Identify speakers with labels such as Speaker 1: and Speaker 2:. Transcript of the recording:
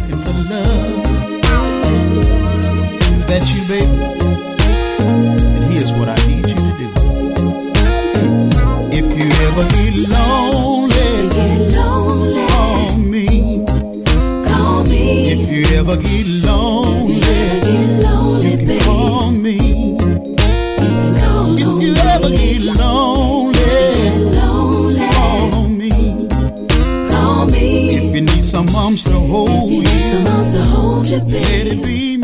Speaker 1: looking for love. Is that you, baby? And here's what I need you to do. If you ever get lonely, call me. If you ever get lonely, you can call me. If you ever get lonely, call on me. If you need some arms to hold you, let it be